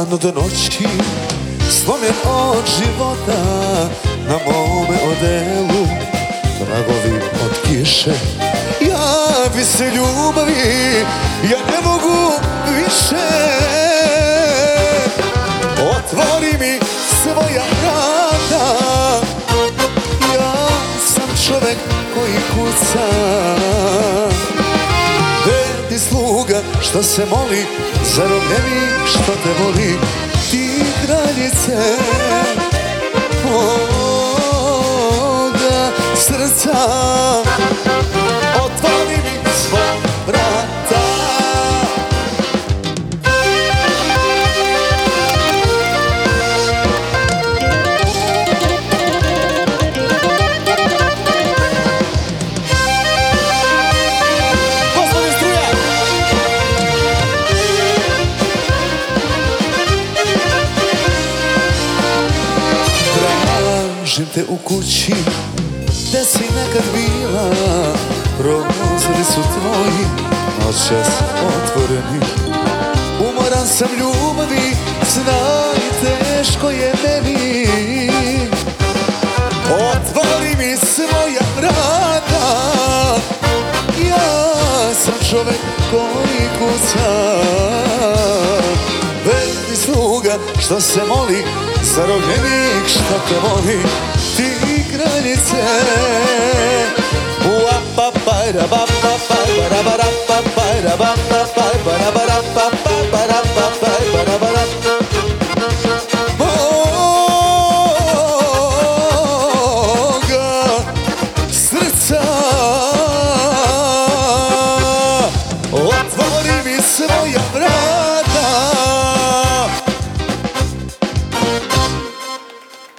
dan do noći, slomljen od života, na mome odelu tragovi od kiše. Ja bi se ljubavi, ja ne mogu više. Otvori mi svoja vrata, ja sam čovek koji kuca. Verni sluga što se moli, zarobljenik što te voli, ti kraljice moga srca. Otvori mi svoja vrata. Tražim te u kući gde si nekad bila, prozori su tvoji noćas otvoreni. Umoran sam ljubavi, znaj teško je meni. Otvori mi svoja vrata, ja sam čovek koji kuca. Verni sluga što se moli, zarobljenik što te voli, ti kraljice. Uapa, pa, ra, ba, pa, pa, ra, ba, ra, pa, pa, ra, ba.